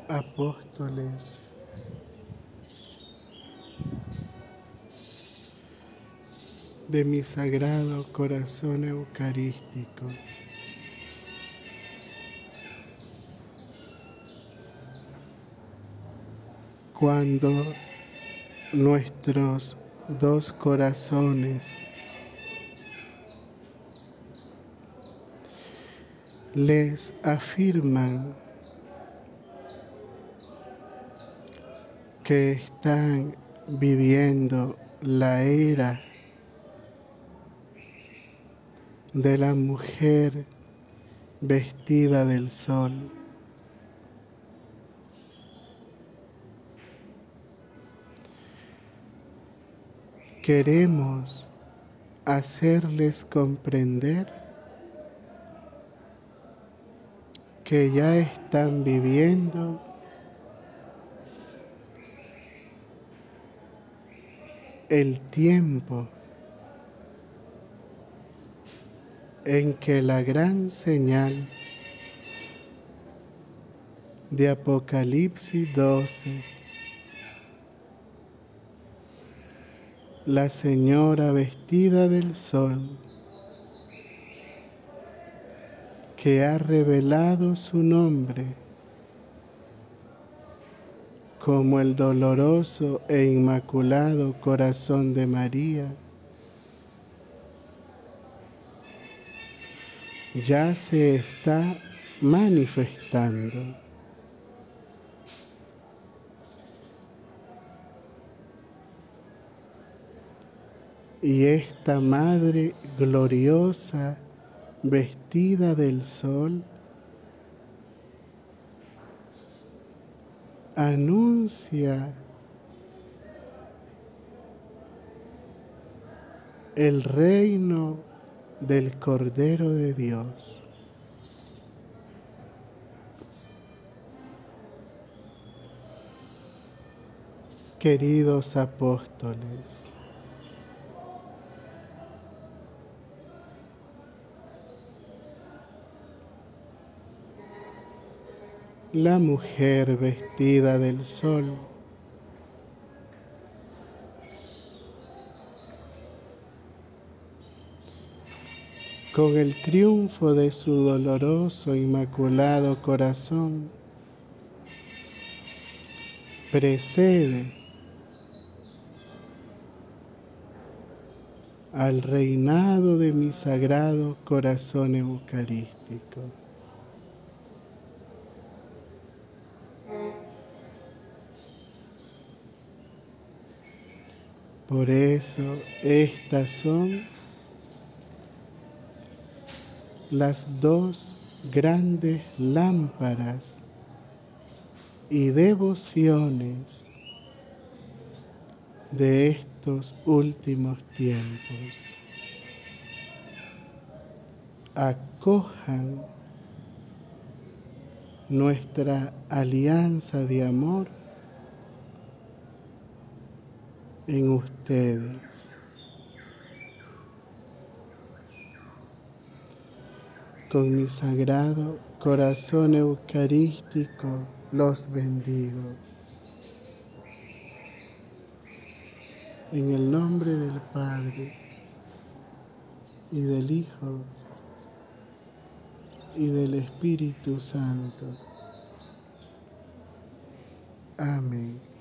apóstoles, de mi sagrado corazón eucarístico, cuando nuestros dos corazones les afirman que están viviendo la era de la mujer vestida del sol. Queremos hacerles comprender que ya están viviendo el tiempo en que la gran señal de Apocalipsis 12, la señora vestida del sol, que ha revelado su nombre como el doloroso e inmaculado corazón de María, ya se está manifestando. Y esta Madre gloriosa, vestida del sol, anuncia el reino del Cordero de Dios. Queridos apóstoles, la mujer vestida del sol con el triunfo de su doloroso inmaculado corazón precede al reinado de mi sagrado corazón eucarístico. Por eso estas son las dos grandes lámparas y devociones de estos últimos tiempos. Acojan nuestra alianza de amor en ustedes. Con mi sagrado corazón eucarístico los bendigo. En el nombre del Padre, y del Hijo, y del Espíritu Santo. Amén.